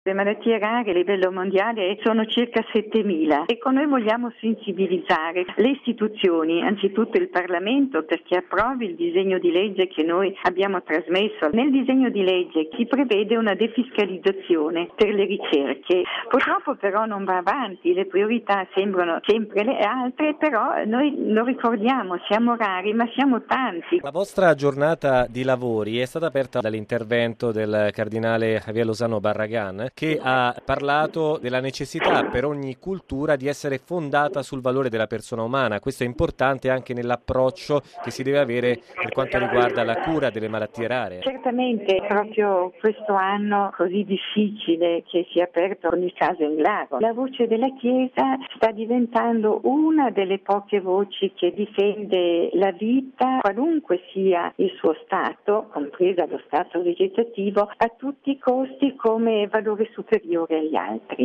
Le malattie rare a livello mondiale sono circa 7.000 e con noi vogliamo sensibilizzare le istituzioni, anzitutto il Parlamento, perché approvi il disegno di legge che noi abbiamo trasmesso. Nel disegno di legge si prevede una defiscalizzazione per le ricerche. Purtroppo però non va avanti, le priorità sembrano sempre le altre, però noi lo ricordiamo, siamo rari ma siamo tanti. La vostra giornata di lavori è stata aperta dall'intervento del cardinale Javier Lozano Barragán, che ha parlato della necessità per ogni cultura di essere fondata sul valore della persona umana. Questo è importante anche nell'approccio che si deve avere per quanto riguarda la cura delle malattie rare. Certamente proprio questo anno così difficile che si è aperto con il caso Englaro, la voce della Chiesa sta diventando una delle poche voci che difende la vita, qualunque sia il suo stato, compresa lo stato vegetativo, a tutti i costi come valore superiore agli altri.